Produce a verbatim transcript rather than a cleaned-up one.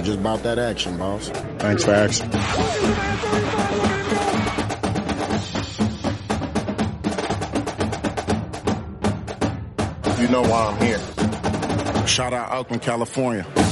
just about that action, boss. Thanks for asking. You know why I'm here. Shout out Oakland, California.